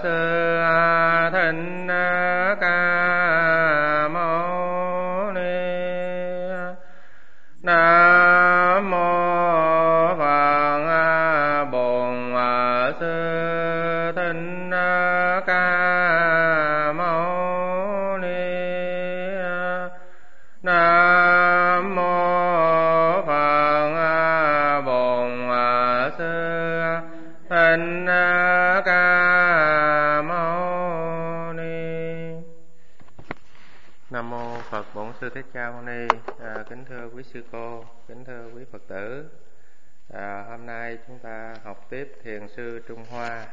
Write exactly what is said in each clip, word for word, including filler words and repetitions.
Sư Thích Ca Mâu Ni. Nam mô Phật Bổn Sư Thích Ca Mâu Ni. Nam mô Phật Bổn Sư Thích Ca Mâu Ni. Nam mô Phật Bổn Sư Thích Ca Mâu Ni. À, kính thưa quý sư cô, kính thưa quý Phật tử. À, hôm nay chúng ta học tiếp Thiền sư Trung Hoa.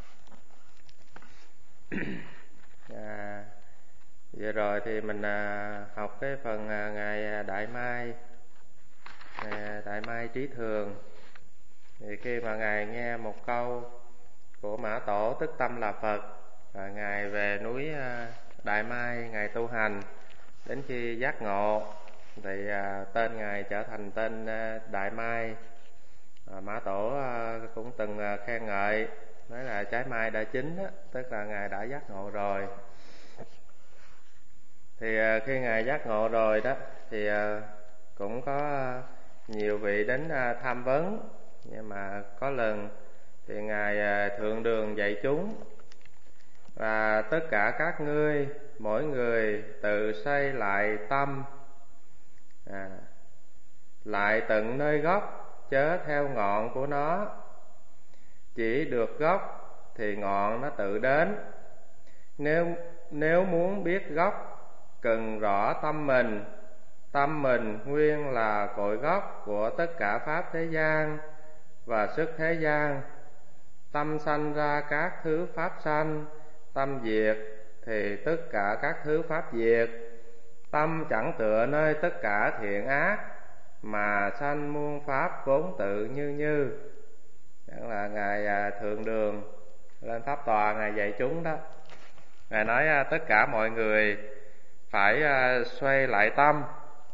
À, vừa rồi thì mình à, học cái phần à, ngài Đại Mai, à, Đại Mai Trí Thường. Thì khi mà ngài nghe một câu của Mã Tổ tức tâm là Phật, và ngài về núi à, Đại Mai ngài tu hành đến khi giác ngộ, thì à, tên ngài trở thành tên à, Đại Mai. À, Mã Tổ à, cũng từng à, khen ngợi, nói là trái mai đã chín đó, tức là ngài đã giác ngộ rồi. Thì à, khi ngài giác ngộ rồi đó thì à, cũng có à, nhiều vị đến à, tham vấn, nhưng mà có lần thì ngài à, thượng đường dạy chúng, và tất cả các ngươi mỗi người tự xây lại tâm, à, lại tận nơi gốc, chớ theo ngọn của nó. Chỉ được gốc thì ngọn nó tự đến. Nếu nếu muốn biết gốc, cần rõ tâm mình. Tâm mình nguyên là cội gốc của tất cả pháp thế gian và sức thế gian. Tâm sanh ra các thứ pháp sanh, tâm diệt thì tất cả các thứ pháp diệt. Tâm chẳng tựa nơi tất cả thiện ác, mà sanh muôn pháp vốn tự như như. Đó là ngài à, thượng đường lên pháp tòa, ngài dạy chúng đó. Ngài nói à, tất cả mọi người phải à, xoay lại tâm,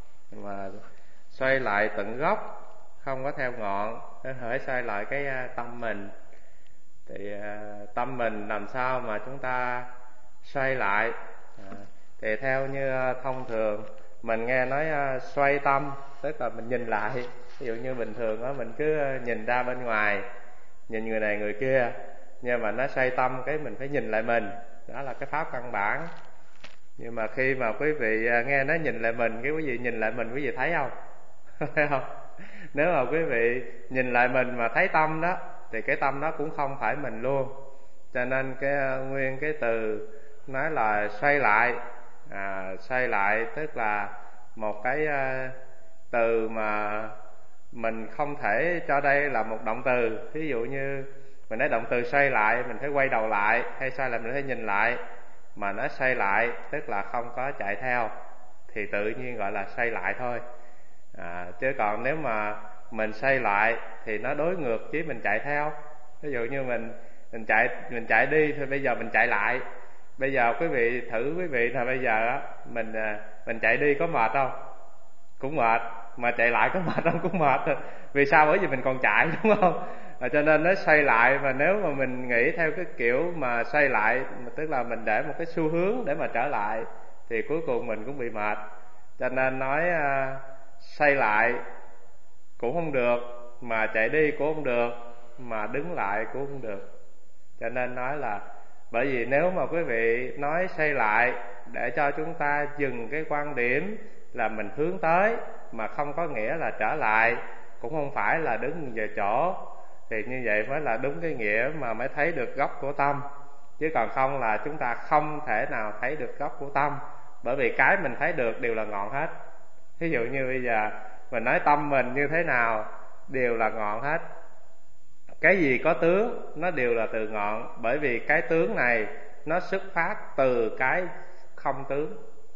mà xoay lại tận gốc, không có theo ngọn. Hãy xoay lại cái à, tâm mình. Thì à, tâm mình làm sao mà chúng ta xoay lại? À, thì theo như à, thông thường mình nghe nói à, xoay tâm, tức là mình nhìn lại. Ví dụ như bình thường đó, mình cứ nhìn ra bên ngoài, nhìn người này người kia, nhưng mà nó xoay tâm cái mình phải nhìn lại mình. Đó là cái pháp căn bản. Nhưng mà khi mà quý vị nghe nó nhìn lại mình, cái quý vị nhìn lại mình, quý vị thấy không? Thấy không? Nếu mà quý vị nhìn lại mình mà thấy tâm đó, thì cái tâm đó cũng không phải mình luôn. Cho nên cái nguyên cái từ nói là xoay lại, à, xoay lại tức là một cái uh, từ mà mình không thể cho đây là một động từ. Ví dụ như mình nói động từ xoay lại, mình phải quay đầu lại, hay xoay lại mình phải nhìn lại. Mà nó xoay lại tức là không có chạy theo, thì tự nhiên gọi là xoay lại thôi. À, chứ còn nếu mà mình xoay lại thì nó đối ngược với mình chạy theo. Ví dụ như mình mình chạy mình chạy đi thì bây giờ mình chạy lại. Bây giờ quý vị thử quý vị là bây giờ á, mình mình chạy đi có mệt không? Cũng mệt. Mà chạy lại có mệt không? Cũng mệt. Vì sao? Bởi vì mình còn chạy, đúng không? À, cho nên nó xoay lại. Mà nếu mà mình nghĩ theo cái kiểu mà xoay lại, tức là mình để một cái xu hướng để mà trở lại, thì cuối cùng mình cũng bị mệt. Cho nên nói uh, xoay lại cũng không được, mà chạy đi cũng không được, mà đứng lại cũng không được. Cho nên nói là, bởi vì nếu mà quý vị nói xoay lại để cho chúng ta dừng cái quan điểm là mình hướng tới, mà không có nghĩa là trở lại, cũng không phải là đứng về chỗ, thì như vậy mới là đúng cái nghĩa mà mới thấy được gốc của tâm. Chứ còn không là chúng ta không thể nào thấy được gốc của tâm, bởi vì cái mình thấy được đều là ngọn hết. Ví dụ như bây giờ mình nói tâm mình như thế nào đều là ngọn hết. Cái gì có tướng nó đều là từ ngọn, bởi vì cái tướng này nó xuất phát từ cái không tướng.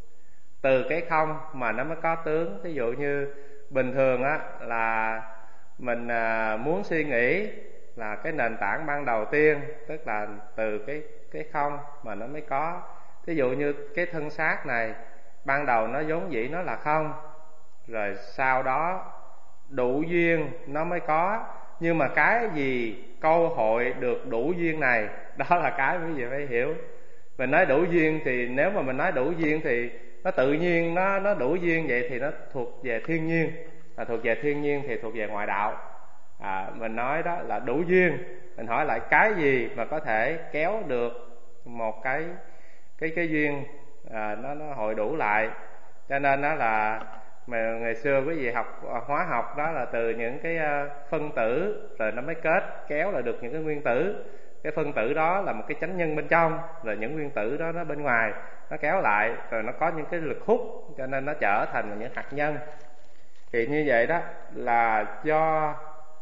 Từ cái không mà nó mới có tướng. Ví dụ như bình thường á là mình à, muốn suy nghĩ là cái nền tảng ban đầu tiên, tức là từ cái cái không mà nó mới có. Ví dụ như cái thân xác này ban đầu nó vốn dĩ nó là không, rồi sau đó đủ duyên nó mới có. nhưng mà cái gì câu hội được đủ duyên này, đó là cái quý vị phải hiểu. Mình nói đủ duyên thì nếu mà mình nói đủ duyên thì nó tự nhiên, nó nó đủ duyên vậy thì nó thuộc về thiên nhiên, là thuộc về thiên nhiên thì thuộc về ngoại đạo. À, mình nói đó là đủ duyên. Mình hỏi lại cái gì mà có thể kéo được một cái cái cái duyên à, nó nó hội đủ lại. Cho nên đó là mà ngày xưa quý vị học hóa học đó là từ những cái phân tử rồi nó mới kết kéo là được những cái nguyên tử. Cái phân tử đó là một cái chánh nhân bên trong, rồi những nguyên tử đó nó bên ngoài nó kéo lại, rồi nó có những cái lực hút, cho nên nó trở thành những hạt nhân. Thì như vậy đó là do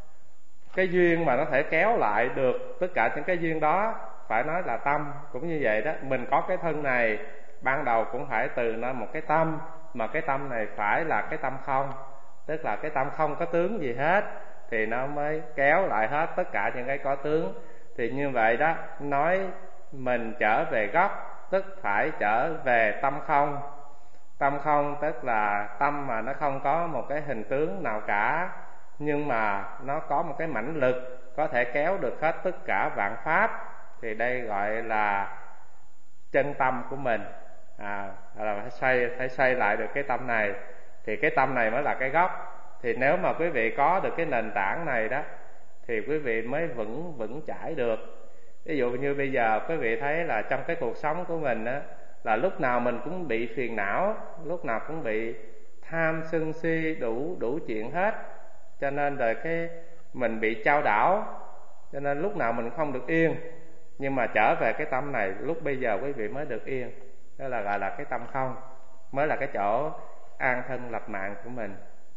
cái duyên mà nó thể kéo lại được tất cả những cái duyên đó, phải nói là tâm. Cũng như vậy đó, mình có cái thân này ban đầu cũng phải từ nó một cái tâm, mà cái tâm này phải là cái tâm không, tức là cái tâm không có tướng gì hết, thì nó mới kéo lại hết tất cả những cái có tướng. Thì như vậy đó, nói mình trở về gốc tức phải trở về tâm không. Tâm không tức là tâm mà nó không có một cái hình tướng nào cả, nhưng mà nó có một cái mãnh lực có thể kéo được hết tất cả vạn pháp, thì đây gọi là chân tâm của mình. À, là phải xây, phải xây lại được cái tâm này, thì cái tâm này mới là cái gốc. Thì nếu mà quý vị có được cái nền tảng này đó, thì quý vị mới vững vững chãi được. Ví dụ như bây giờ quý vị thấy là trong cái cuộc sống của mình á, là lúc nào mình cũng bị phiền não, lúc nào cũng bị tham sân si đủ đủ chuyện hết, cho nên rồi cái mình bị chao đảo, cho nên lúc nào mình không được yên. Nhưng mà trở về cái tâm này, lúc bây giờ quý vị mới được yên. Đó là gọi là cái tâm không, mới là cái chỗ an thân lập mạng của mình.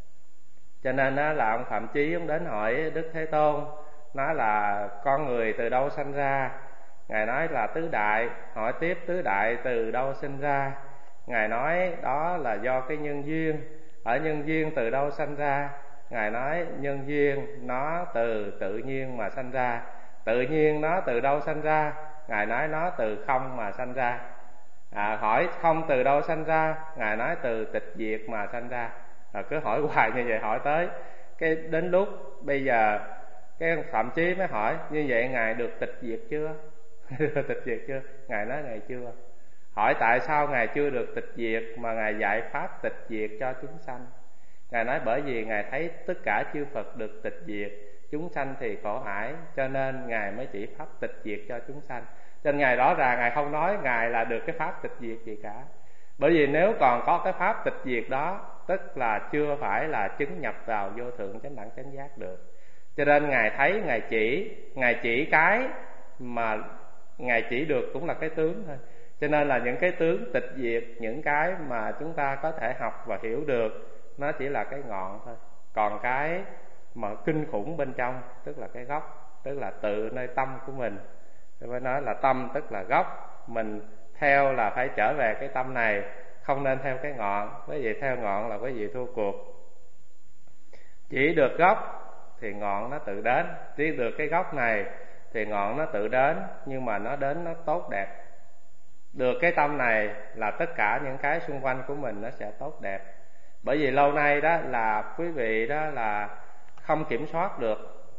Cho nên đó là ông Phạm Chí ông đến hỏi Đức Thế Tôn, nói là con người từ đâu sanh ra? Ngài nói là tứ đại. Hỏi tiếp tứ đại từ đâu sinh ra? Ngài nói đó là do cái nhân duyên. Ở nhân duyên từ đâu sanh ra? Ngài nói nhân duyên nó từ tự nhiên mà sanh ra. Tự nhiên nó từ đâu sanh ra? Ngài nói nó từ không mà sanh ra. À, hỏi không từ đâu sanh ra? Ngài nói từ tịch diệt mà sanh ra. À, cứ hỏi hoài như vậy, hỏi tới cái đến lúc bây giờ cái Phạm Chí mới hỏi như vậy Ngài được tịch diệt chưa? Tịch diệt chưa? Ngài nói Ngài chưa. Hỏi tại sao Ngài chưa được tịch diệt mà Ngài dạy pháp tịch diệt cho chúng sanh? Ngài nói bởi vì Ngài thấy tất cả chư Phật được tịch diệt, chúng sanh thì khổ ải, cho nên Ngài mới chỉ pháp tịch diệt cho chúng sanh. Cho nên Ngài rõ ràng Ngài không nói Ngài là được cái pháp tịch diệt gì cả. Bởi vì nếu còn có cái pháp tịch diệt đó, tức là chưa phải là chứng nhập vào vô thượng chánh đẳng chánh giác được. Cho nên Ngài thấy, Ngài chỉ, Ngài chỉ cái mà Ngài chỉ được cũng là cái tướng thôi. Cho nên là những cái tướng tịch diệt, những cái mà chúng ta có thể học và hiểu được, nó chỉ là cái ngọn thôi. Còn cái mà kinh khủng bên trong, tức là cái gốc, tức là tự nơi tâm của mình. Tôi mới nói là tâm tức là gốc. Mình theo là phải trở về cái tâm này, không nên theo cái ngọn. Bởi vì theo ngọn là quý vị thua cuộc. Chỉ được gốc thì ngọn nó tự đến. Chỉ được cái gốc này thì ngọn nó tự đến, nhưng mà nó đến nó tốt đẹp. Được cái tâm này là tất cả những cái xung quanh của mình nó sẽ tốt đẹp. Bởi vì lâu nay đó là quý vị đó là không kiểm soát được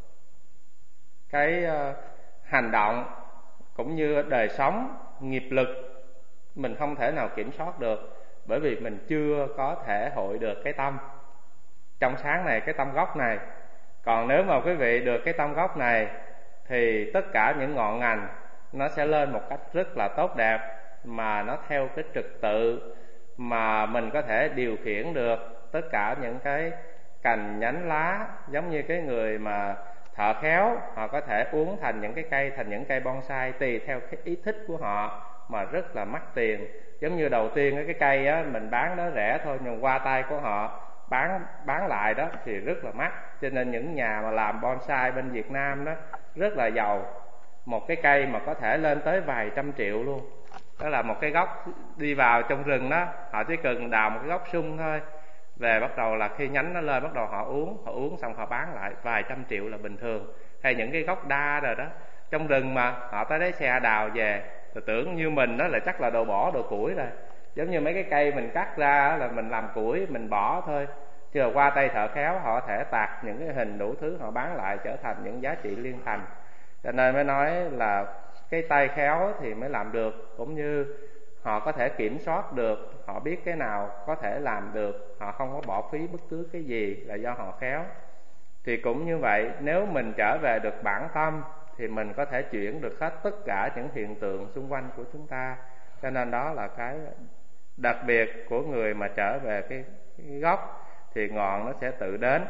cái uh, hành động cũng như đời sống, nghiệp lực, mình không thể nào kiểm soát được. Bởi vì mình chưa có thể hội được cái tâm trong sáng này, cái tâm gốc này. Còn nếu mà quý vị được cái tâm gốc này thì tất cả những ngọn ngành nó sẽ lên một cách rất là tốt đẹp, mà nó theo cái trật tự mà mình có thể điều khiển được tất cả những cái cành nhánh lá. Giống như cái người mà thợ khéo, họ có thể uốn thành những cái cây thành những cây bonsai tùy theo cái ý thích của họ mà rất là mắc tiền. Giống như đầu tiên cái cây á, mình bán nó rẻ thôi, nhưng qua tay của họ bán bán lại đó thì rất là mắc. Cho nên những nhà mà làm bonsai bên Việt Nam đó rất là giàu. Một cái cây mà có thể lên tới vài trăm triệu luôn. Đó là một cái gốc đi vào trong rừng đó, họ chỉ cần đào một cái gốc sung thôi, về bắt đầu là khi nhánh nó lên bắt đầu họ uống, họ uống xong họ bán lại vài trăm triệu là bình thường. Hay những cái gốc đa rồi đó, trong rừng mà họ tới đấy xe đào về, thì tưởng như mình đó là chắc là đồ bỏ đồ củi rồi. Giống như mấy cái cây mình cắt ra là mình làm củi mình bỏ thôi, Chưa qua tay thợ khéo, họ thể tạc những cái hình đủ thứ, họ bán lại trở thành những giá trị liên thành. Cho nên mới nói là cái tay khéo thì mới làm được, cũng như họ có thể kiểm soát được, họ biết cái nào có thể làm được, họ không có bỏ phí bất cứ cái gì là do họ khéo. Thì cũng như vậy, nếu mình trở về được bản tâm thì mình có thể chuyển được hết tất cả những hiện tượng xung quanh của chúng ta. Cho nên đó là cái đặc biệt của người mà trở về cái, cái gốc, thì ngọn nó sẽ tự đến.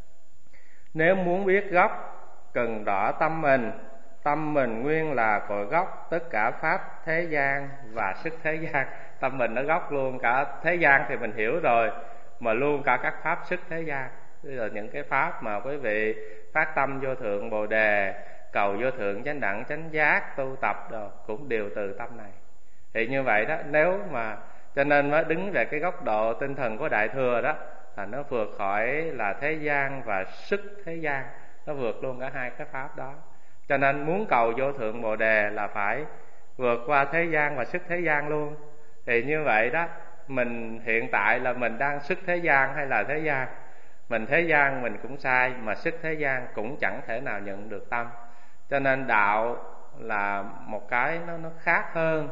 Nếu muốn biết gốc, cần rõ tâm mình. Tâm mình nguyên là cội gốc tất cả pháp thế gian và sức thế gian. Tâm mình nó gốc luôn cả thế gian thì mình hiểu rồi, mà luôn cả các pháp sức thế gian. Tức là những cái pháp mà quý vị phát tâm vô thượng Bồ Đề, cầu vô thượng chánh đẳng chánh giác, tu tập rồi cũng đều từ tâm này. Thì như vậy đó, nếu mà cho nên mới đứng về cái góc độ tinh thần của Đại Thừa đó, là nó vượt khỏi là thế gian và sức thế gian, nó vượt luôn cả hai cái pháp đó. Cho nên muốn cầu vô thượng Bồ Đề là phải vượt qua thế gian và sức thế gian luôn. Thì như vậy đó, mình hiện tại là mình đang sức thế gian hay là thế gian? Mình thế gian mình cũng sai, mà sức thế gian cũng chẳng thể nào nhận được tâm. Cho nên đạo là một cái nó, nó khác hơn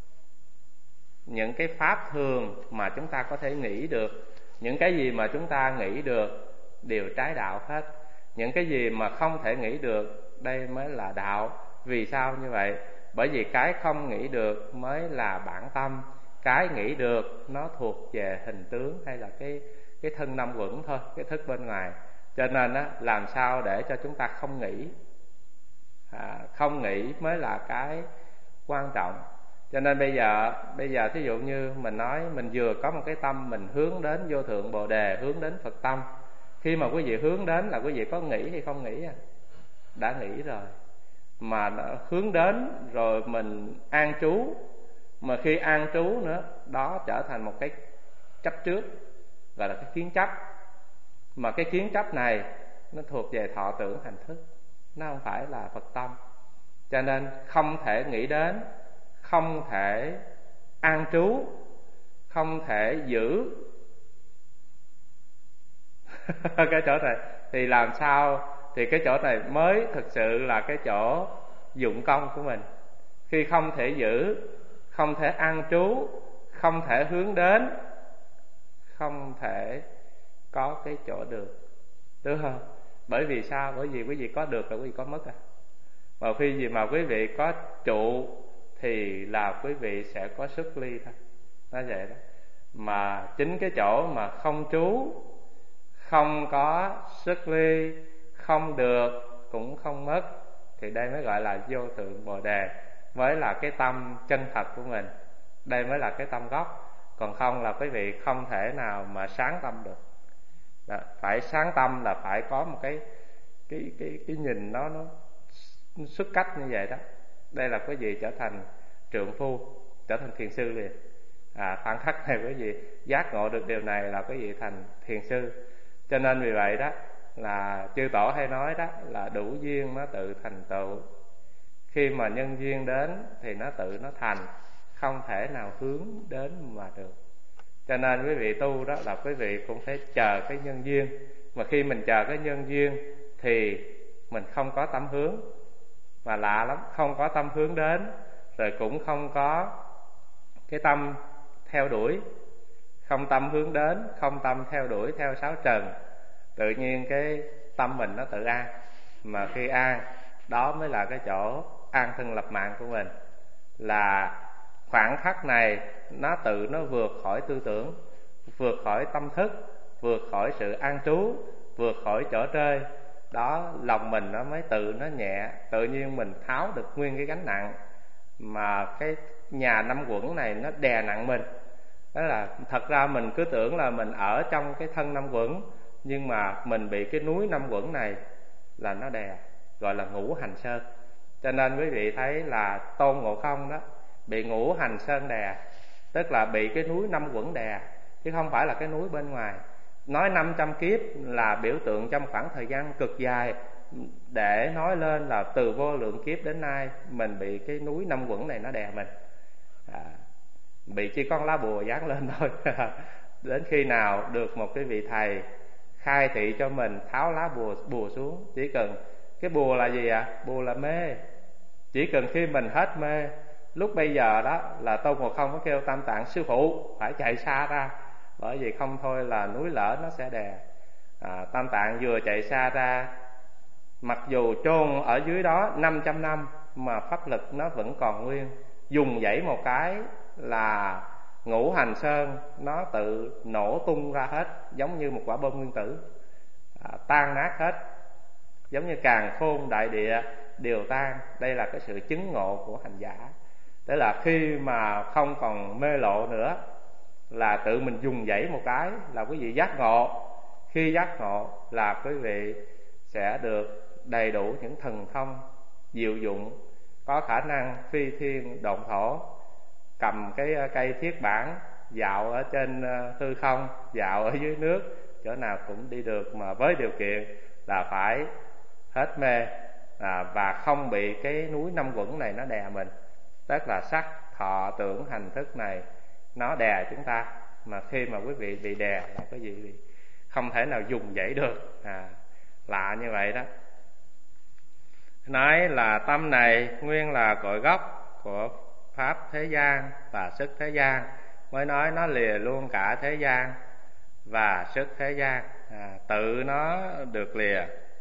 những cái pháp thường mà chúng ta có thể nghĩ được. Những cái gì mà chúng ta nghĩ được đều trái đạo hết. Những cái gì mà không thể nghĩ được, đây mới là đạo. Vì sao như vậy? Bởi vì cái không nghĩ được mới là bản tâm. Cái nghĩ được nó thuộc về hình tướng hay là cái, cái thân năm uẩn thôi, cái thức bên ngoài. Cho nên á, làm sao để cho chúng ta không nghĩ, à, không nghĩ mới là cái quan trọng. Cho nên bây giờ bây giờ thí dụ như mình nói mình vừa có một cái tâm mình hướng đến vô thượng Bồ Đề, hướng đến Phật tâm. Khi mà quý vị hướng đến là quý vị có nghĩ hay không nghĩ à? Đã nghĩ rồi. Mà hướng đến rồi mình an trú, mà khi an trú nữa, đó trở thành một cái chấp trước, gọi là cái kiến chấp. Mà cái kiến chấp này nó thuộc về thọ tưởng hành thức, nó không phải là Phật tâm. Cho nên không thể nghĩ đến, không thể an trú, không thể giữ cái chỗ này. Thì làm sao? Thì cái chỗ này mới thực sự là cái chỗ dụng công của mình. Khi không thể giữ, không thể an trú, không thể hướng đến, không thể có cái chỗ được, đúng không? Bởi vì sao? Bởi vì quý vị có được là quý vị có mất à. Mà khi gì mà quý vị có trụ thì là quý vị sẽ có xuất ly thôi. Nó vậy đó. Mà chính cái chỗ mà không trú, không có xuất ly, không được cũng không mất, thì đây mới gọi là vô thượng Bồ Đề, mới là cái tâm chân thật của mình. Đây mới là cái tâm gốc. Còn không là quý vị không thể nào mà sáng tâm được. Đó, phải sáng tâm là phải có một cái cái cái cái nhìn nó nó xuất cách như vậy đó. Đây là quý vị trở thành trượng phu, trở thành thiền sư liền. À, khoảng khắc này quý vị giác ngộ được điều này là quý vị thành thiền sư. Cho nên vì vậy đó là chư tổ hay nói đó là đủ duyên nó tự thành tựu. Khi mà nhân duyên đến thì nó tự nó thành, không thể nào hướng đến mà được. Cho nên quý vị tu đó là quý vị cũng phải chờ cái nhân duyên. Mà khi mình chờ cái nhân duyên thì mình không có tâm hướng. Mà lạ lắm, không có tâm hướng đến, rồi cũng không có cái tâm theo đuổi. Không tâm hướng đến, không tâm theo đuổi theo sáu trần, tự nhiên cái tâm mình nó tự an. Mà khi an, đó mới là cái chỗ an thân lập mạng của mình. Là khoảng khắc này nó tự nó vượt khỏi tư tưởng, vượt khỏi tâm thức, vượt khỏi sự an trú, vượt khỏi chỗ trơi. Đó, lòng mình nó mới tự nó nhẹ, tự nhiên mình tháo được nguyên cái gánh nặng mà cái nhà năm quẩn này nó đè nặng mình. Đó là thật ra mình cứ tưởng là mình ở trong cái thân năm quẩn, nhưng mà mình bị cái núi năm quẩn này là nó đè, gọi là ngũ hành sơn. Cho nên quý vị thấy là Tôn Ngộ Không đó bị ngũ hành sơn đè, tức là bị cái núi năm quẩn đè, chứ không phải là cái núi bên ngoài. Nói năm trăm kiếp là biểu tượng trong khoảng thời gian cực dài, để nói lên là từ vô lượng kiếp đến nay mình bị cái núi năm quẩn này nó đè mình. À, bị chỉ con lá bùa dán lên thôi. đến khi nào được một cái vị thầy khai thị cho mình tháo lá bùa bùa xuống. Chỉ cần cái bùa là gì ạ? À? Bùa là mê. Chỉ cần khi mình hết mê, lúc bây giờ đó là Tôn Ngộ Không có kêu Tam Tạng: sư phụ phải chạy xa ra, bởi vì không thôi là núi lở nó sẽ đè. à, Tam Tạng vừa chạy xa ra, mặc dù chôn ở dưới đó năm trăm năm mà pháp lực nó vẫn còn nguyên. Dùng dãy một cái là Ngũ Hành Sơn nó tự nổ tung ra hết, giống như một quả bom nguyên tử, à, tan nát hết, giống như càn khôn đại địa đều tan. Đây là cái sự chứng ngộ của hành giả. Tức là khi mà không còn mê lộ nữa, là tự mình dùng dãy một cái là quý vị giác ngộ. Khi giác ngộ là quý vị sẽ được đầy đủ những thần thông diệu dụng, có khả năng phi thiên độn thổ, cầm cái cây thiết bản dạo ở trên hư không, dạo ở dưới nước, chỗ nào cũng đi được, mà với điều kiện là phải hết mê, à, và không bị cái núi năm quẩn này nó đè mình. Tức là sắc, thọ, tưởng, hành, thức này nó đè chúng ta. Mà khi mà quý vị bị đè là cái gì bị không thể nào dùng dãy được, à, lạ như vậy đó. Nói là tâm này nguyên là cội gốc của pháp thế gian và sức thế gian, mới nói nó lìa luôn cả thế gian và sức thế gian, à, tự nó được lìa.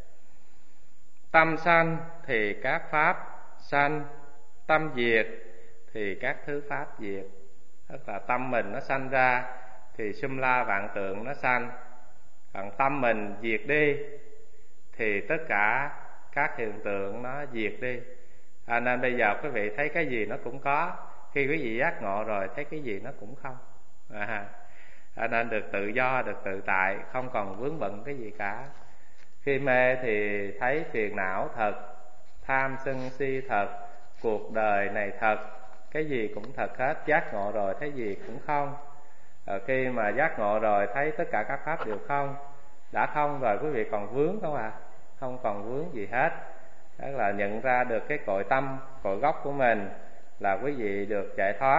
Tâm sanh thì các pháp sanh, tâm diệt thì các thứ pháp diệt. Tức là tâm mình nó sanh ra thì sum la vạn tượng nó sanh, còn tâm mình diệt đi thì tất cả các hiện tượng nó diệt đi. À, nên bây giờ quý vị thấy cái gì nó cũng có, khi quý vị giác ngộ rồi thấy cái gì nó cũng không. à, à, Nên được tự do, được tự tại, không còn vướng bận cái gì cả. Khi mê thì thấy phiền não thật, tham sân si thật, cuộc đời này thật, cái gì cũng thật hết. Giác ngộ rồi thấy gì cũng không. à, Khi mà giác ngộ rồi thấy tất cả các pháp đều không. Đã không rồi quý vị còn vướng không ạ? À? Không còn vướng gì hết. Đó là nhận ra được cái cội tâm, cội gốc của mình, là quý vị được giải thoát.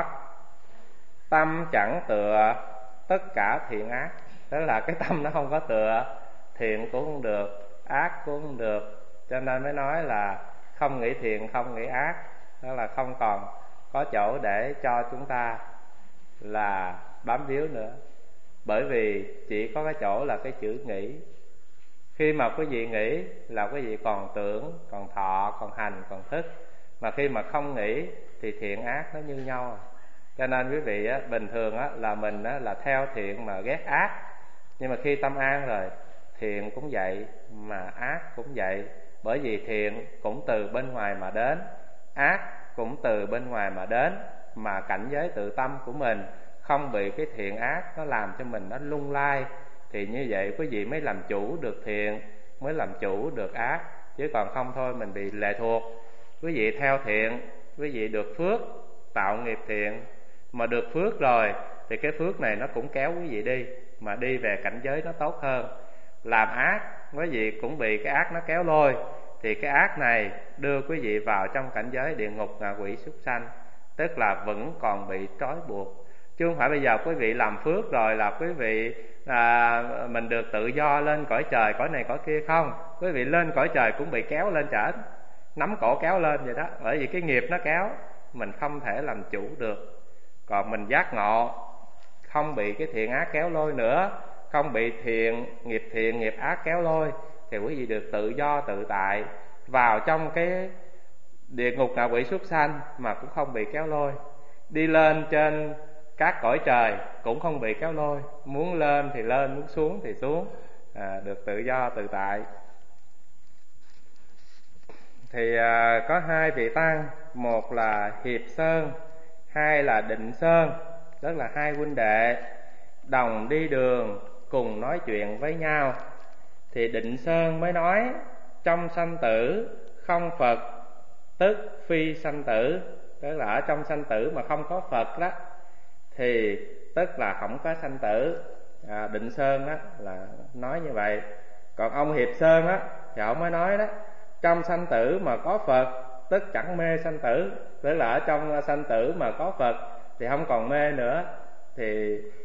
Tâm chẳng tựa tất cả thiện ác. Đó là cái tâm nó không có tựa, thiện cũng không được, ác cũng không được. Cho nên mới nói là không nghĩ thiện, không nghĩ ác. Đó là không còn có chỗ để cho chúng ta là bám víu nữa. Bởi vì chỉ có cái chỗ là cái chữ nghĩ. Khi mà quý vị nghĩ là quý vị còn tưởng, còn thọ, còn hành, còn thức. Mà khi mà không nghĩ thì thiện ác nó như nhau. Cho nên quý vị á, bình thường á, là mình á, là theo thiện mà ghét ác. Nhưng mà khi tâm an rồi, thiện cũng vậy mà ác cũng vậy. Bởi vì thiện cũng từ bên ngoài mà đến, ác cũng từ bên ngoài mà đến. Mà cảnh giới tự tâm của mình không bị cái thiện ác nó làm cho mình nó lung lay, thì như vậy quý vị mới làm chủ được thiện, mới làm chủ được ác. Chứ còn không thôi mình bị lệ thuộc. Quý vị theo thiện, quý vị được phước, tạo nghiệp thiện. Mà được phước rồi thì cái phước này nó cũng kéo quý vị đi, mà đi về cảnh giới nó tốt hơn. Làm ác, quý vị cũng bị cái ác nó kéo lôi, thì cái ác này đưa quý vị vào trong cảnh giới địa ngục, ngạ quỷ, súc sanh. Tức là vẫn còn bị trói buộc. Chứ không phải bây giờ quý vị làm phước rồi là quý vị à, mình được tự do lên cõi trời, cõi này cõi kia. Không, quý vị lên cõi trời cũng bị kéo lên trển, nắm cổ kéo lên vậy đó. Bởi vì cái nghiệp nó kéo, mình không thể làm chủ được. Còn mình giác ngộ, không bị cái thiện ác kéo lôi nữa, không bị thiện nghiệp thiện nghiệp ác kéo lôi, thì quý vị được tự do tự tại vào trong cái địa ngục, ngạ quỷ, súc sanh mà cũng không bị kéo lôi. Đi lên trên các cõi trời cũng không bị kéo lôi, muốn lên thì lên, muốn xuống thì xuống, à, được tự do tự tại. Thì à, có hai vị tăng, một là Hiệp Sơn, hai là Định Sơn. Tức là hai huynh đệ đồng đi đường, cùng nói chuyện với nhau. Thì Định Sơn mới nói: trong sanh tử không Phật, tức phi sanh tử. Tức là ở trong sanh tử mà không có Phật đó, thì tức là không có sanh tử. à, Định Sơn đó là nói như vậy. Còn ông Hiệp Sơn á thì ông mới nói đó: trong sanh tử mà có Phật, tức chẳng mê sanh tử. Tức là ở trong sanh tử mà có Phật thì không còn mê nữa. Thì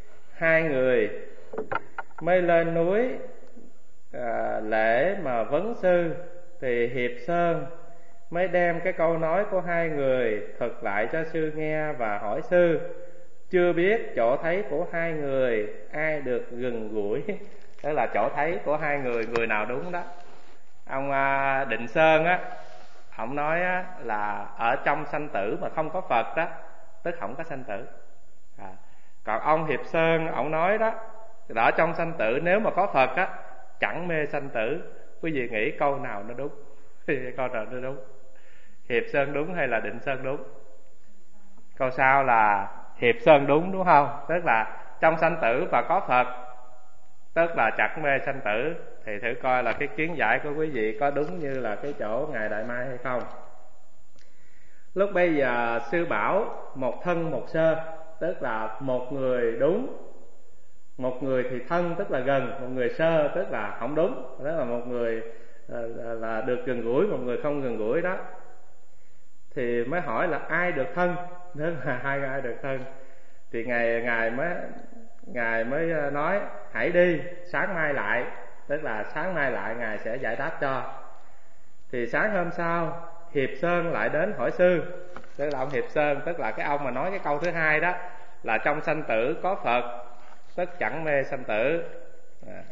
hai người mới lên núi à, lễ mà vấn sư, thì Hiệp Sơn mới đem cái câu nói của hai người thuật lại cho sư nghe và hỏi sư: chưa biết chỗ thấy của hai người ai được gần gũi. Đó là chỗ thấy của hai người, người nào đúng đó. Ông à, Định Sơn á, ông nói á, là ở trong sanh tử mà không có Phật đó, tức không có sanh tử. À, còn ông Hiệp Sơn ông nói đó, ở trong sanh tử nếu mà có Phật á, chẳng mê sanh tử. Quý vị nghĩ câu nào nó đúng? Câu nào nó đúng? Hiệp Sơn đúng hay là Định Sơn đúng? Câu sau là Hiệp Sơn đúng, đúng không? Tức là trong sanh tử và có Phật, tức là chẳng mê sanh tử. Thì thử coi là cái kiến giải của quý vị có đúng như là cái chỗ Ngài Đại Mai hay không. Lúc bây giờ sư bảo một thân một sơ, tức là một người đúng, một người thì thân tức là gần, một người sơ tức là không đúng. Đó là một người là được gần gũi, một người không gần gũi đó. Thì mới hỏi là ai được thân, đó là hai ai được thân. Thì ngài ngài mới ngài mới nói hãy đi, sáng mai lại, tức là sáng mai lại ngài sẽ giải đáp cho. Thì sáng hôm sau Hiệp Sơn lại đến hỏi sư, tức là ông Hiệp Sơn, tức là cái ông mà nói cái câu thứ hai đó, là trong sanh tử có Phật, tức chẳng mê sanh tử. À.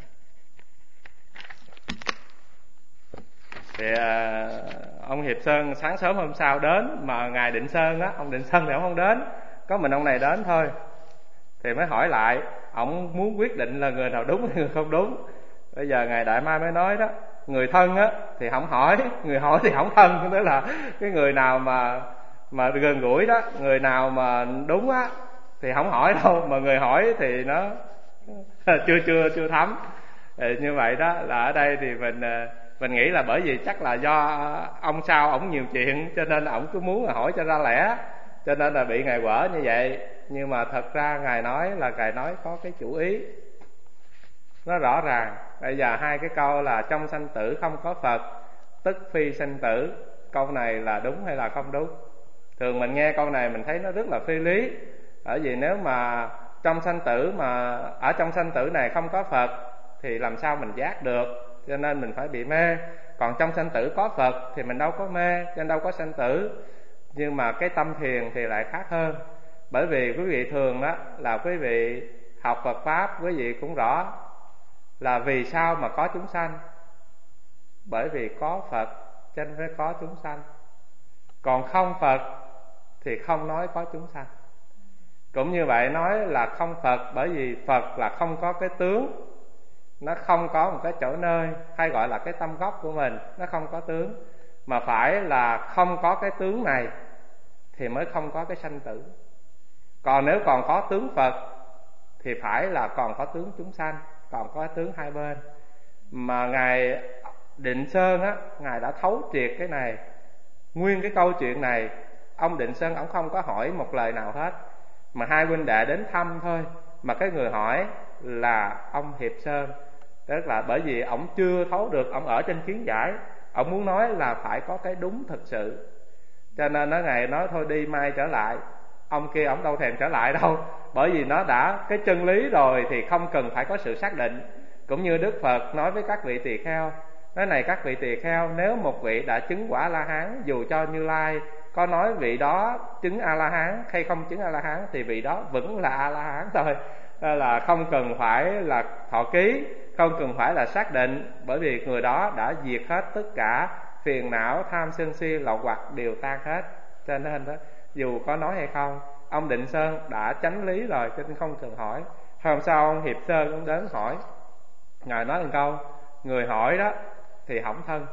Thì à, ông Hiệp Sơn sáng sớm hôm sau đến, mà ngài Định Sơn á, ông Định Sơn thì ông không đến, có mình ông này đến thôi. Thì mới hỏi lại, ông muốn quyết định là người nào đúng hay người không đúng. Bây giờ ngài Đại Mai mới nói đó, người thân á thì không hỏi, người hỏi thì không thân. Tức là cái người nào mà mà gần gũi đó, người nào mà đúng á thì không hỏi đâu, mà người hỏi thì nó chưa chưa chưa thấm. Thì như vậy đó, là ở đây thì mình mình nghĩ là bởi vì chắc là do ông sau ổng nhiều chuyện, cho nên ổng cứ muốn là hỏi cho ra lẽ, cho nên là bị ngài quở như vậy. Nhưng mà thật ra ngài nói là ngài nói có cái chủ ý nó rõ ràng. Bây giờ hai cái câu là trong sanh tử không có Phật, tức phi sanh tử, câu này là đúng hay là không đúng? Thường mình nghe câu này mình thấy nó rất là phi lý. Bởi vì nếu mà trong sanh tử mà ở trong sanh tử này không có Phật thì làm sao mình giác được, cho nên mình phải bị mê. Còn trong sanh tử có Phật thì mình đâu có mê, cho nên đâu có sanh tử. Nhưng mà cái tâm thiền thì lại khác hơn. Bởi vì quý vị thường đó là quý vị học Phật Pháp, quý vị cũng rõ là vì sao mà có chúng sanh. Bởi vì có Phật cho nên phải có chúng sanh. Còn không Phật thì không nói có chúng sanh. Cũng như vậy, nói là không Phật bởi vì Phật là không có cái tướng, nó không có một cái chỗ nơi, hay gọi là cái tâm gốc của mình, nó không có tướng. Mà phải là không có cái tướng này thì mới không có cái sanh tử. Còn nếu còn có tướng Phật thì phải là còn có tướng chúng sanh, còn có tướng hai bên. Mà ngài Định Sơn á, ngài đã thấu triệt cái này. Nguyên cái câu chuyện này ông Định Sơn ông không có hỏi một lời nào hết, mà hai huynh đệ đến thăm thôi, mà cái người hỏi là ông Hiệp Sơn. Tức là bởi vì ông chưa thấu được, ông ở trên kiến giải, ông muốn nói là phải có cái đúng thực sự, cho nên nó ngài nói thôi đi mai trở lại. Ông kia ông đâu thèm trở lại đâu, bởi vì nó đã cái chân lý rồi thì không cần phải có sự xác định. Cũng như Đức Phật nói với các vị tỳ kheo, nói này các vị tỳ kheo, nếu một vị đã chứng quả A-la-hán, dù cho Như Lai có nói vị đó chứng A-la-hán hay không chứng A-la-hán thì vị đó vẫn là A-la-hán thôi. Đó là không cần phải là thọ ký, không cần phải là xác định, bởi vì người đó đã diệt hết tất cả phiền não, tham sân si lậu hoặc đều tan hết. Cho nên đó, dù có nói hay không, ông Định Sơn đã chánh lý rồi, cho nên không cần hỏi. Hôm sau ông Hiệp Sơn cũng đến hỏi, ngài nói một câu, người hỏi đó thì không thân.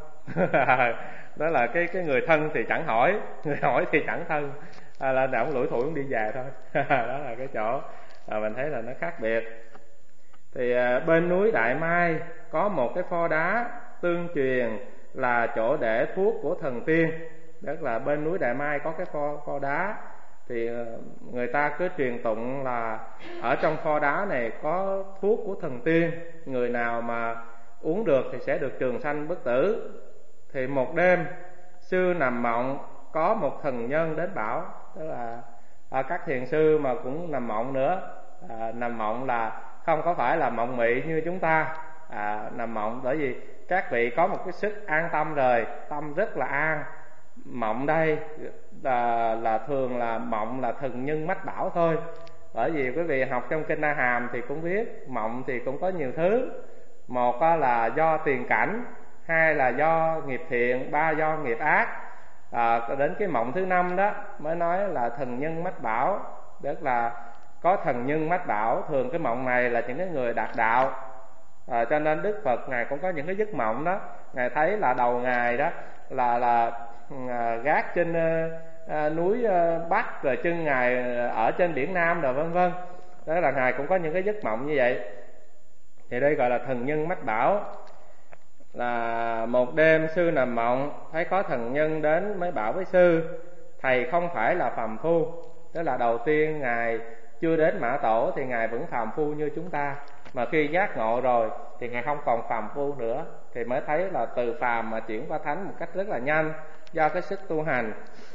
Đó là cái cái người thân thì chẳng hỏi, người hỏi thì chẳng thân. À, là ông lủi thủi ông đi về thôi. Đó là cái chỗ à, mình thấy là nó khác biệt. Thì à, bên núi Đại Mai có một cái pho đá tương truyền là chỗ để thuốc của thần tiên. Tức là bên núi Đại Mai có cái pho, pho đá, thì người ta cứ truyền tụng là ở trong pho đá này có thuốc của thần tiên, người nào mà uống được thì sẽ được trường sanh bất tử. Thì một đêm sư nằm mộng, có một thần nhân đến bảo, tức là à, các thiền sư mà cũng nằm mộng nữa, À, nằm mộng là không có phải là mộng mị như chúng ta. À, nằm mộng bởi vì các vị có một cái sức an tâm rồi, tâm rất là an. Mộng đây là, là thường là mộng là thần nhân mách bảo thôi. Bởi vì quý vị học trong kinh A Hàm thì cũng biết mộng thì cũng có nhiều thứ. Một là do tiền cảnh, hai là do nghiệp thiện, ba do nghiệp ác. À, đến cái mộng thứ năm đó mới nói là thần nhân mách bảo, tức là có thần nhân mách bảo. Thường cái mộng này là những cái người đạt đạo. À, cho nên Đức Phật Ngài cũng có những cái giấc mộng đó. Ngài thấy là đầu Ngài đó là là à, gác trên à, núi à, Bắc, rồi chân Ngài ở trên biển Nam, rồi vân vân. Đó là Ngài cũng có những cái giấc mộng như vậy. Thì đây gọi là thần nhân mách bảo. Là một đêm sư nằm mộng, thấy có thần nhân đến mới bảo với sư: thầy không phải là phàm phu. Tức là đầu tiên Ngài chưa đến Mã Tổ thì Ngài vẫn phàm phu như chúng ta, mà khi giác ngộ rồi thì Ngài không còn phàm phu nữa, thì mới thấy là từ phàm mà chuyển qua thánh một cách rất là nhanh do cái sức tu hành.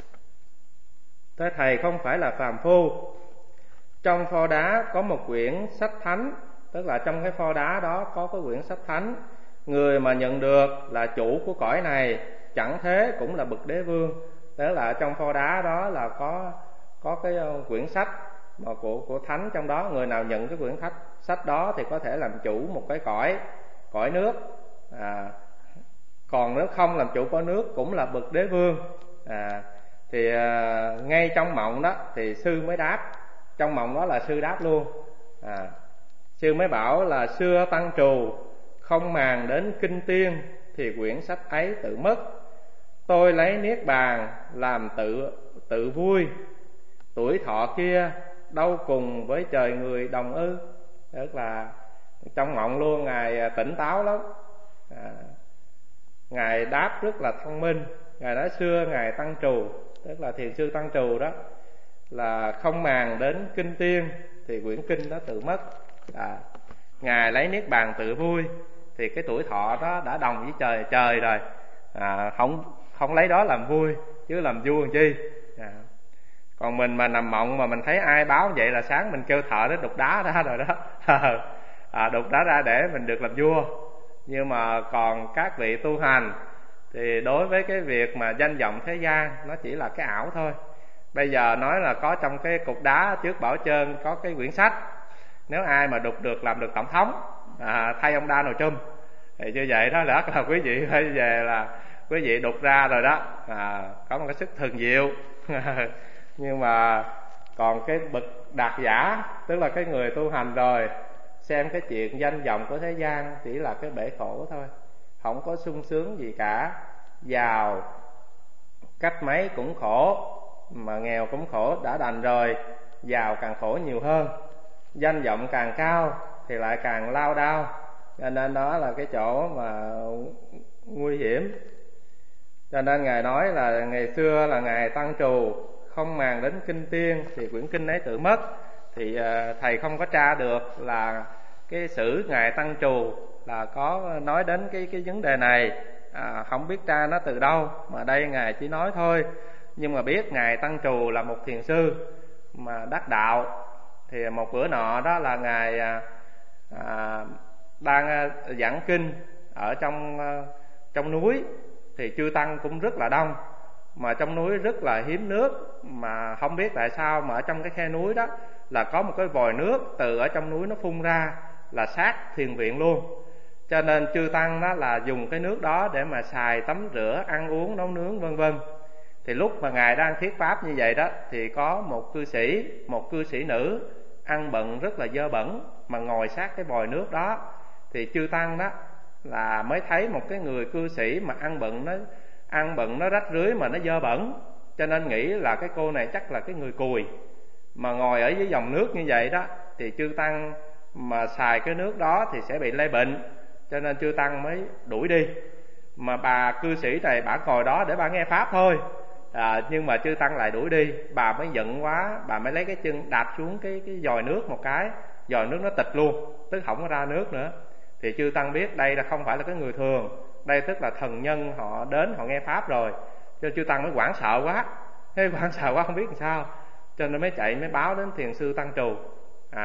Thế thầy không phải là phàm phu. Trong pho đá có một quyển sách thánh, tức là trong cái pho đá đó có cái quyển sách thánh. Người mà nhận được là chủ của cõi này, chẳng thế cũng là bậc đế vương. Tức là trong pho đá đó là có có cái quyển sách mà của của thánh trong đó. Người nào nhận cái quyển sách sách đó thì có thể làm chủ một cái cõi cõi nước. À, còn nếu không làm chủ cõi nước cũng là bậc đế vương. À, thì à, ngay trong mộng đó thì sư mới đáp. Trong mộng đó là sư đáp luôn. À, sư mới bảo là xưa tăng trù không màng đến kinh tiên, thì quyển sách ấy tự mất. Tôi lấy niết bàn làm tự tự vui, tuổi thọ kia đâu cùng với trời người đồng ư. Tức là trong mộng luôn Ngài tỉnh táo lắm. À, Ngài đáp rất là thông minh. Ngài nói xưa Ngài Tăng Trù, tức là thiền sư Tăng Trù đó, là không màng đến kinh tiên thì quyển kinh đó tự mất. À, Ngài lấy niết bàn tự vui, thì cái tuổi thọ đó đã đồng với trời trời rồi. À, không không lấy đó làm vui chứ làm vui làm chi. À, còn mình mà nằm mộng mà mình thấy ai báo vậy là sáng mình kêu thợ nó đục đá ra rồi đó. À, đục đá ra để mình được làm vua. Nhưng mà còn các vị tu hành thì đối với cái việc mà danh vọng thế gian nó chỉ là cái ảo thôi. Bây giờ nói là có trong cái cục đá trước Bảo Trơn có cái quyển sách, nếu ai mà đục được làm được tổng thống, à, thay ông Donald Trump, thì như vậy đó là, là quý vị phải về là quý vị đục ra rồi đó. À, có một cái sức thần diệu. Nhưng mà còn cái bậc đạt giả, tức là cái người tu hành rồi, xem cái chuyện danh vọng của thế gian chỉ là cái bể khổ thôi, không có sung sướng gì cả. Giàu cách mấy cũng khổ, mà nghèo cũng khổ đã đành rồi, giàu càng khổ nhiều hơn. Danh vọng càng cao thì lại càng lao đao. Cho nên đó là cái chỗ mà nguy hiểm. Cho nên Ngài nói là ngày xưa là Ngài Tăng Trù không màng đến kinh tiên thì quyển kinh ấy tự mất. Thì uh, thầy không có tra được là cái sử Ngài Tăng Trù là có nói đến cái cái vấn đề này. À, không biết tra nó từ đâu, mà đây Ngài chỉ nói thôi. Nhưng mà biết Ngài Tăng Trù là một thiền sư mà đắc đạo. Thì một bữa nọ đó là Ngài à, à, đang à, giảng kinh ở trong à, trong núi, thì chư tăng cũng rất là đông, mà trong núi rất là hiếm nước, mà không biết tại sao mà ở trong cái khe núi đó là có một cái vòi nước từ ở trong núi nó phun ra là sát thiền viện luôn. Cho nên chư tăng đó là dùng cái nước đó để mà xài, tắm rửa, ăn uống, nấu nướng vân vân. Thì lúc mà Ngài đang thuyết pháp như vậy đó, thì có một cư sĩ, một cư sĩ nữ ăn bận rất là dơ bẩn mà ngồi sát cái vòi nước đó. Thì chư tăng đó là mới thấy một cái người cư sĩ mà ăn bận nó ăn bận nó rách rưới mà nó dơ bẩn, cho nên nghĩ là cái cô này chắc là cái người cùi mà ngồi ở dưới dòng nước như vậy đó. Thì chư tăng mà xài cái nước đó thì sẽ bị lây bệnh, cho nên chư tăng mới đuổi đi. Mà bà cư sĩ này bà ngồi đó để bà nghe pháp thôi. À, nhưng mà chư tăng lại đuổi đi. Bà mới giận quá, bà mới lấy cái chân đạp xuống cái cái vòi nước một cái, vòi nước nó tịch luôn, tức không có ra nước nữa. Thì chư tăng biết đây là không phải là cái người thường, đây tức là thần nhân họ đến họ nghe pháp rồi. Cho chư tăng mới hoảng sợ quá, thế hoảng sợ quá không biết làm sao, cho nên mới chạy mới báo đến thiền sư Tăng Trù. À,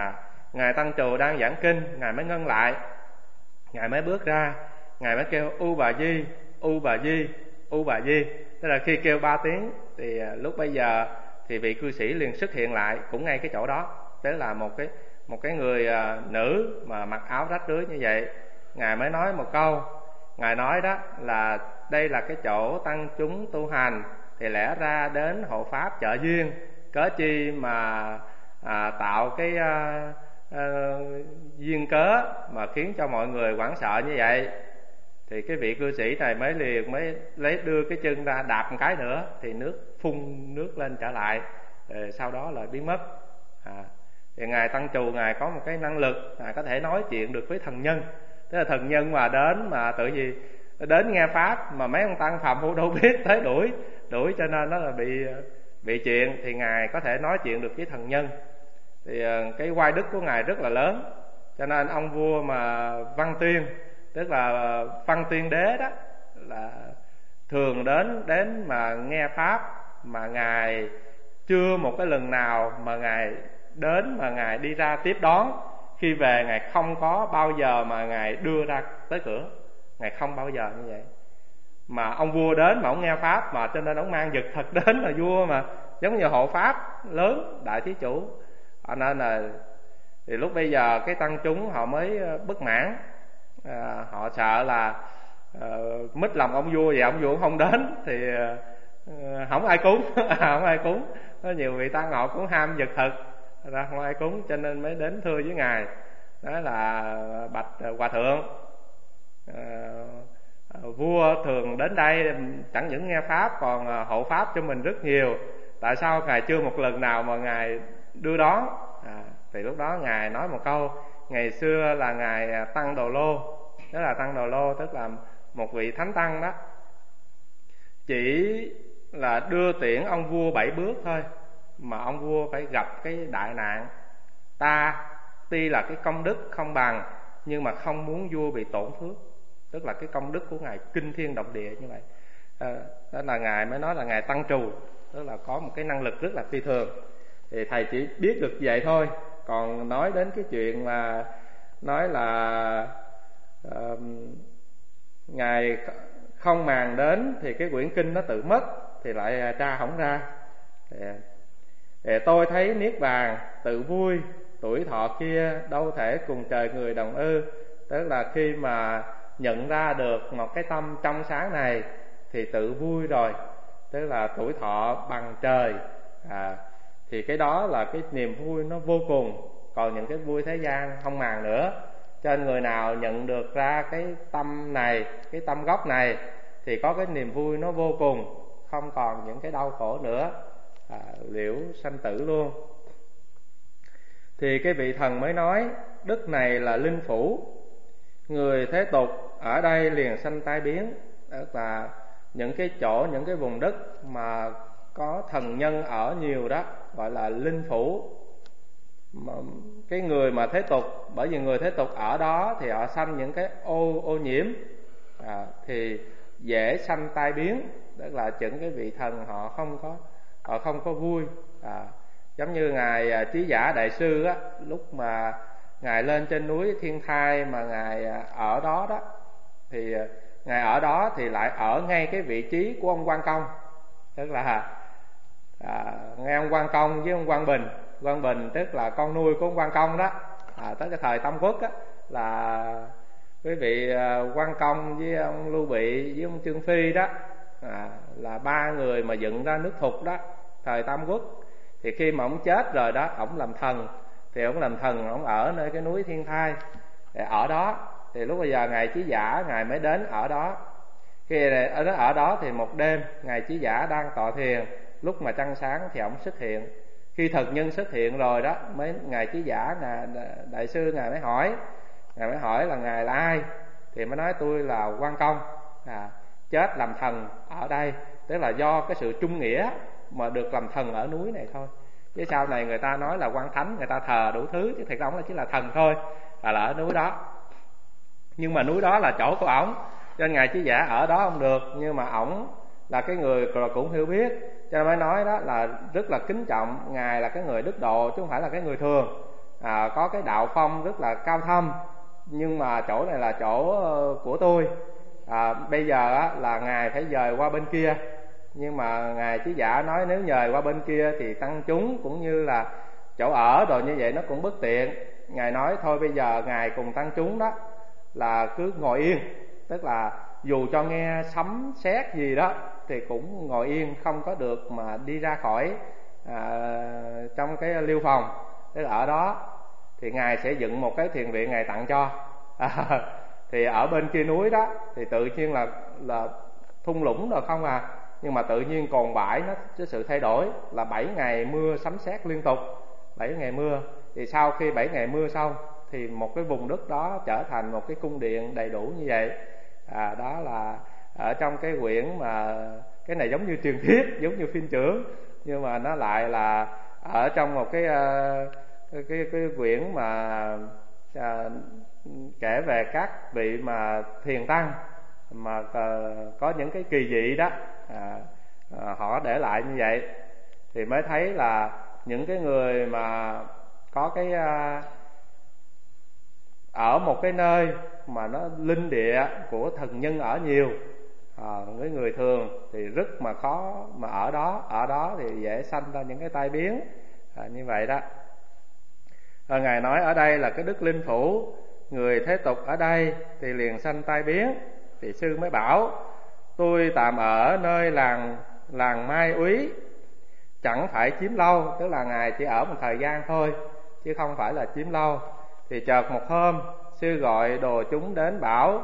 ngài tăng trù đang giảng kinh, ngài mới ngưng lại, ngài mới bước ra, ngài mới kêu U Bà Di, U Bà Di, U Bà Di. Tức là khi kêu ba tiếng thì lúc bây giờ thì vị cư sĩ liền xuất hiện lại cũng ngay cái chỗ đó. Tức là một cái một cái người uh, nữ mà mặc áo rách rưới như vậy. Ngài mới nói một câu, ngài nói đó là đây là cái chỗ tăng chúng tu hành, thì lẽ ra đến hộ pháp trợ duyên, cớ chi mà à, tạo cái à, à, duyên cớ mà khiến cho mọi người hoảng sợ như vậy. Thì cái vị cư sĩ này mới liền mới lấy đưa cái chân ra đạp một cái nữa, thì nước phun nước lên trở lại, rồi sau đó là biến mất. À, thì ngài tăng trù ngài có một cái năng lực, ngài có thể nói chuyện được với thần nhân. Tức là thần nhân mà đến mà tự gì đến nghe pháp mà mấy ông tăng phàm phu đâu biết, tới đuổi đuổi cho nên nó là bị bị chuyện, thì ngài có thể nói chuyện được với thần nhân. Thì cái oai đức của ngài rất là lớn, cho nên ông vua mà Văn Tuyên, tức là Văn Tuyên đế đó, là thường đến đến mà nghe pháp, mà ngài chưa một cái lần nào mà ngài đến mà ngài đi ra tiếp đón. Khi về ngài không có bao giờ mà ngài đưa ra tới cửa, ngài không bao giờ như vậy. Mà ông vua đến mà ông nghe pháp, mà cho nên ông mang vật thật đến, là vua mà giống như hộ pháp lớn, đại thí chủ. Cho nên là thì lúc bây giờ cái tăng chúng họ mới bất mãn, à, họ sợ là uh, mít lòng ông vua, vậy ông vua không đến thì uh, không ai cúng. Không ai cúng. Có nhiều vị tăng họ cũng ham vật thực ra không ai cúng, cho nên mới đến thưa với ngài, đó là bạch hòa thượng, uh, vua thường đến đây chẳng những nghe pháp còn hộ pháp cho mình rất nhiều, tại sao ngài chưa một lần nào mà ngài đưa đón? À, thì lúc đó ngài nói một câu, ngày xưa là ngài Tăng Đồ Lô, tức là Tăng Đồ Lô tức là một vị thánh tăng đó, chỉ là đưa tiễn ông vua bảy bước thôi mà ông vua phải gặp cái đại nạn. Ta tuy là cái công đức không bằng, nhưng mà không muốn vua bị tổn phước, tức là cái công đức của ngài kinh thiên động địa như vậy. À, đó là ngài mới nói là ngài Tăng Trù, tức là có một cái năng lực rất là phi thường. Thì thầy chỉ biết được vậy thôi. Còn nói đến cái chuyện mà nói là uh, ngài không màng đến thì cái quyển kinh nó tự mất, thì lại tra không ra. Thì, thì tôi thấy niết bàn tự vui, tuổi thọ kia đâu thể cùng trời người đồng ư. Tức là khi mà nhận ra được một cái tâm trong sáng này thì tự vui rồi, tức là tuổi thọ bằng trời. À, thì cái đó là cái niềm vui nó vô cùng. Còn những cái vui thế gian không màng nữa. Cho nên người nào nhận được ra cái tâm này, cái tâm gốc này, thì có cái niềm vui nó vô cùng, không còn những cái đau khổ nữa, à, liễu sanh tử luôn. Thì cái vị thần mới nói, đức này là linh phủ, người thế tục ở đây liền sanh tai biến. Tức là những cái chỗ, những cái vùng đất mà có thần nhân ở nhiều đó gọi là linh phủ. Mà cái người mà thế tục, bởi vì người thế tục ở đó thì họ sanh những cái ô ô nhiễm, à, thì dễ sanh tai biến. Tức là những cái vị thần họ không có họ không có vui. À, giống như ngài Trí Giả Đại Sư á, lúc mà ngài lên trên núi Thiên Thai mà ngài ở đó đó, thì ngài ở đó thì lại ở ngay cái vị trí của ông Quan Công. Tức là à, ngay ông Quan Công với ông Quang Bình. Quang Bình tức là con nuôi của ông Quan Công đó. À, tới cái thời Tam Quốc á, là quý vị Quan Công với ông Lưu Bị với ông Trương Phi đó, à, là ba người mà dựng ra nước Thục đó, thời Tam Quốc. Thì khi mà ông chết rồi đó, ông làm thần, thì ông làm thần, ông ở nơi cái núi Thiên Thai, để ở đó. Thì lúc bây giờ ngài Trí Giả ngài mới đến ở đó. Khi ở đó, ở đó thì một đêm ngài Trí Giả đang tọa thiền, lúc mà trăng sáng thì ông xuất hiện. Khi thần nhân xuất hiện rồi đó, mới ngài Trí Giả, ngài Đại Sư ngài mới hỏi, ngài mới hỏi là ngài là ai. Thì mới nói tôi là Quan Công, à, chết làm thần ở đây. Tức là do cái sự trung nghĩa mà được làm thần ở núi này thôi. Chứ sau này người ta nói là Quan Thánh, người ta thờ đủ thứ, chứ thiệt ông là chỉ là thần thôi, là, là ở núi đó. Nhưng mà núi đó là chỗ của ổng, cho nên ngài Trí Giả ở đó không được. Nhưng mà ổng là cái người cũng hiểu biết, cho nên mới nói đó là rất là kính trọng ngài, là cái người đức độ chứ không phải là cái người thường. à, có cái đạo phong rất là cao thâm, nhưng mà chỗ này là chỗ của tôi. À, bây giờ á, là ngài phải dời qua bên kia, nhưng mà ngài Chí Giả nói nếu dời qua bên kia thì tăng chúng cũng như là chỗ ở rồi như vậy nó cũng bất tiện. Ngài nói thôi bây giờ ngài cùng tăng chúng đó là cứ ngồi yên, tức là dù cho nghe sấm sét gì đó thì cũng ngồi yên, không có được mà đi ra khỏi à, trong cái liêu phòng, tức là ở đó thì ngài sẽ dựng một cái thiền viện ngài tặng cho. À, thì ở bên kia núi đó thì tự nhiên là là thung lũng rồi không à, nhưng mà tự nhiên cồn bãi nó cái sự thay đổi là bảy ngày mưa sấm sét liên tục, bảy ngày mưa. Thì sau khi bảy ngày mưa xong thì một cái vùng đất đó trở thành một cái cung điện đầy đủ như vậy. À, đó là ở trong cái quyển mà cái này giống như truyền thuyết, giống như phim trưởng, nhưng mà nó lại là ở trong một cái cái cái, cái quyển mà à, kể về các vị mà thiền tăng mà có những cái kỳ dị đó, à, à, họ để lại như vậy thì mới thấy là những cái người mà có cái à, ở một cái nơi mà nó linh địa của thần nhân ở nhiều, à, với người thường thì rất mà khó mà ở đó, ở đó thì dễ sanh ra những cái tai biến, à, như vậy đó. À, ngài nói ở đây là cái đức linh phủ, người thế tục ở đây thì liền sanh tai biến. Thì sư mới bảo tôi tạm ở nơi làng làng Mai Úy chẳng phải chiếm lâu, tức là ngài chỉ ở một thời gian thôi chứ không phải là chiếm lâu. Thì chợt một hôm sư gọi đồ chúng đến bảo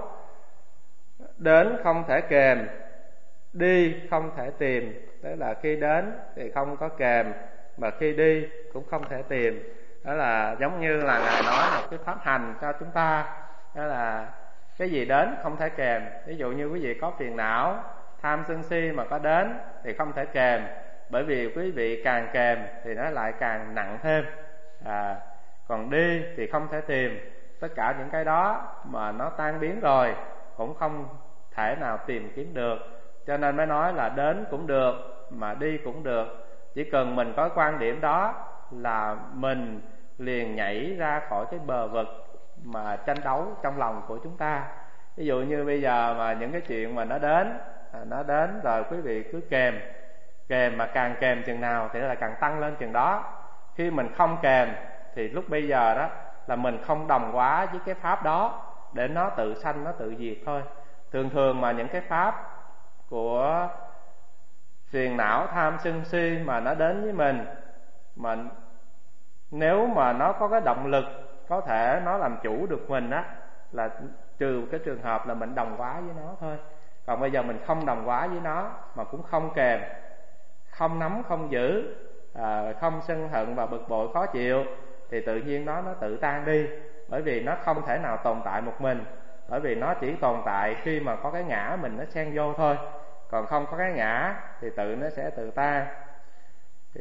đến không thể kềm, đi không thể tìm, tức là khi đến thì không có kềm, mà khi đi cũng không thể tìm. Đó là giống như là ngài nói một cái pháp hành cho chúng ta, đó là cái gì đến không thể kềm. Ví dụ như quý vị có phiền não tham sân si mà có đến thì không thể kềm, bởi vì quý vị càng kềm thì nó lại càng nặng thêm. À, còn đi thì không thể tìm, tất cả những cái đó mà nó tan biến rồi cũng không thể nào tìm kiếm được. Cho nên mới nói là đến cũng được mà đi cũng được, chỉ cần mình có quan điểm đó là mình liền nhảy ra khỏi cái bờ vực mà tranh đấu trong lòng của chúng ta. Ví dụ như bây giờ mà những cái chuyện mà nó đến, nó đến rồi quý vị cứ kèm, kèm mà càng kèm chừng nào thì nó là càng tăng lên chừng đó. Khi mình không kèm thì lúc bây giờ đó là mình không đồng hóa với cái pháp đó, để nó tự sanh nó tự diệt thôi. Thường thường mà những cái pháp của phiền não tham sân si mà nó đến với mình, mà nếu mà nó có cái động lực có thể nó làm chủ được mình á, là trừ cái trường hợp là mình đồng hóa với nó thôi. Còn bây giờ mình không đồng hóa với nó mà cũng không kèm, không nắm không giữ, à, không sân hận và bực bội khó chịu, thì tự nhiên nó nó tự tan đi. Bởi vì nó không thể nào tồn tại một mình, bởi vì nó chỉ tồn tại khi mà có cái ngã mình nó xen vô thôi. Còn không có cái ngã thì tự nó sẽ tự tan. Thì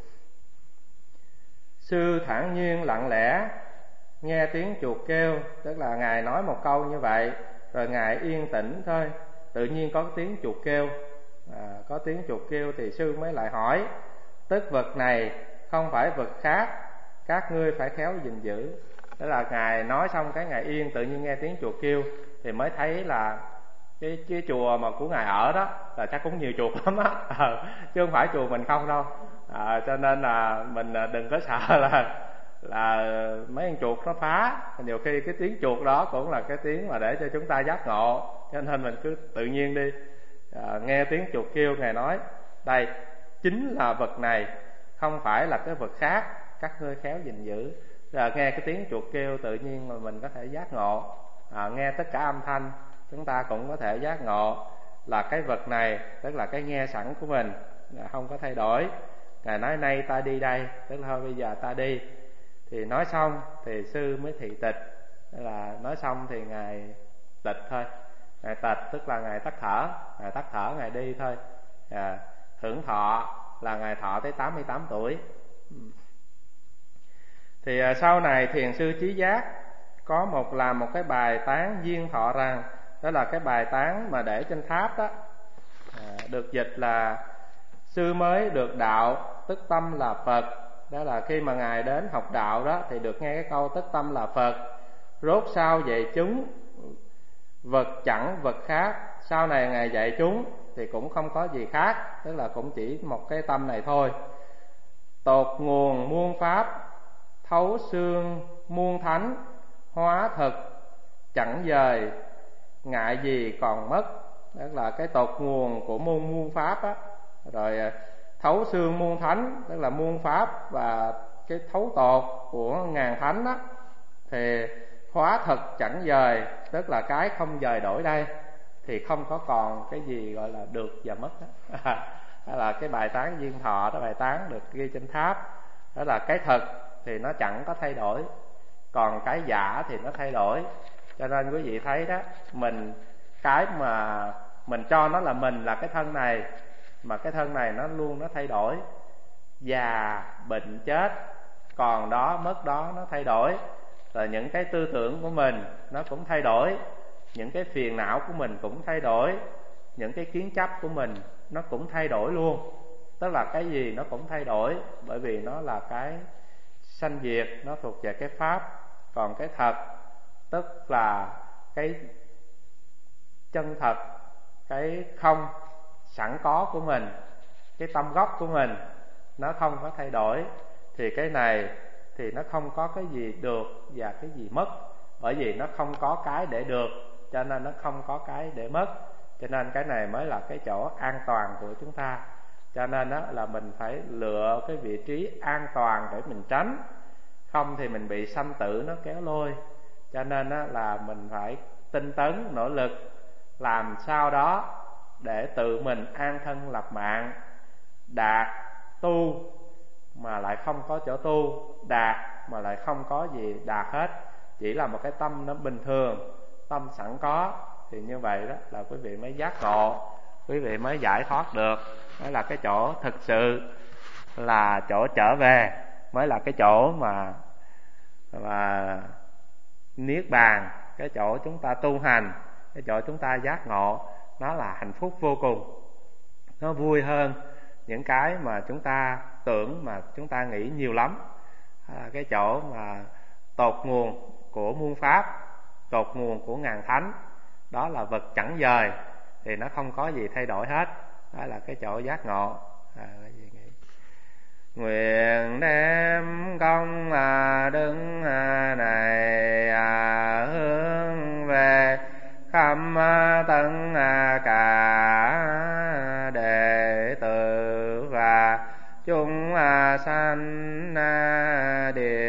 sư thản nhiên lặng lẽ nghe tiếng chuột kêu, tức là ngài nói một câu như vậy rồi ngài yên tĩnh thôi. Tự nhiên có tiếng chuột kêu, à, có tiếng chuột kêu thì sư mới lại hỏi, tức vật này không phải vật khác, các ngươi phải khéo gìn giữ. Tức là ngài nói xong cái ngài yên, tự nhiên nghe tiếng chuột kêu thì mới thấy là cái, cái chùa mà của ngài ở đó là chắc cũng nhiều chuột lắm á, à, chứ không phải chùa mình không đâu. À, cho nên là mình đừng có sợ là là mấy con chuột nó phá. Nhiều khi cái tiếng chuột đó cũng là cái tiếng mà để cho chúng ta giác ngộ, cho nên mình cứ tự nhiên đi. À, nghe tiếng chuột kêu, ngài nói đây chính là vật này, không phải là cái vật khác, các ngươi khéo gìn giữ. Rồi nghe cái tiếng chuột kêu tự nhiên mà mình có thể giác ngộ. À, nghe tất cả âm thanh chúng ta cũng có thể giác ngộ là cái vật này, tức là cái nghe sẵn của mình không có thay đổi. Ngài nói nay ta đi đây, tức là thôi bây giờ ta đi. Thì nói xong thì sư mới thị tịch, tức là nói xong thì ngài tịch thôi. Ngài tịch tức là ngài tắt thở, ngài tắt thở ngài đi thôi. À, hưởng thọ là ngài thọ tới tám mươi tám tuổi. Thì à, sau này thiền sư Chí Giác có một làm một cái bài tán duyên thọ rằng, đó là cái bài tán mà để trên tháp đó, à, được dịch là sư mới được đạo tức tâm là Phật, Đó là khi mà Ngài đến học đạo đó thì được nghe cái câu tất tâm là Phật, rốt sao dạy chúng vật chẳng vật khác. Sau này Ngài dạy chúng thì cũng không có gì khác, tức là cũng chỉ một cái tâm này thôi. Tột nguồn muôn pháp, thấu xương muôn thánh, hóa thực chẳng dời, ngại gì còn mất. Đó là cái tột nguồn của muôn muôn pháp á. Rồi thấu xương muôn thánh, tức là muôn pháp và cái thấu tột của ngàn thánh á. Thì hóa thực chẳng dời, tức là cái không dời đổi đây, thì không có còn cái gì gọi là được và mất đó. Đó là cái bài tán Duyên Thọ, đó bài tán được ghi trên tháp. Đó là cái thực thì nó chẳng có thay đổi, còn cái giả thì nó thay đổi. Cho nên quý vị thấy đó, mình cái mà mình cho nó là mình là cái thân này, mà cái thân này nó luôn nó thay đổi, già bệnh chết, còn đó mất đó, nó thay đổi. Rồi những cái tư tưởng của mình nó cũng thay đổi, những cái phiền não của mình cũng thay đổi, những cái kiến chấp của mình nó cũng thay đổi luôn. Tức là cái gì nó cũng thay đổi, bởi vì nó là cái sanh diệt, nó thuộc về cái pháp. Còn cái thật, tức là cái chân thật, cái không sẵn có của mình, cái tâm gốc của mình, nó không có thay đổi. Thì cái này thì nó không có cái gì được và cái gì mất, bởi vì nó không có cái để được, cho nên nó không có cái để mất. Cho nên cái này mới là cái chỗ an toàn của chúng ta. Cho nên đó là mình phải lựa cái vị trí an toàn để mình tránh, không thì mình bị sanh tử nó kéo lôi. Cho nên đó là mình phải tinh tấn nỗ lực làm sao đó để tự mình an thân lập mạng, đạt tu mà lại không có chỗ tu, đạt mà lại không có gì đạt hết, chỉ là một cái tâm nó bình thường, tâm sẵn có. Thì như vậy đó là quý vị mới giác ngộ, quý vị mới giải thoát được. Đó là cái chỗ thực sự là chỗ trở về, mới là cái chỗ mà mà niết bàn, cái chỗ chúng ta tu hành, cái chỗ chúng ta giác ngộ. Nó là hạnh phúc vô cùng, nó vui hơn những cái mà chúng ta tưởng, mà chúng ta nghĩ nhiều lắm. À, cái chỗ mà tột nguồn của muôn pháp, tột nguồn của ngàn thánh, đó là vật chẳng dời, thì nó không có gì thay đổi hết. Đó là cái chỗ giác ngộ. À, cái gì nghĩ? Nguyện đem công à, đứng à, này à, hướng về khắp tất à, cả đệ tử và chúng à, sanh à, địa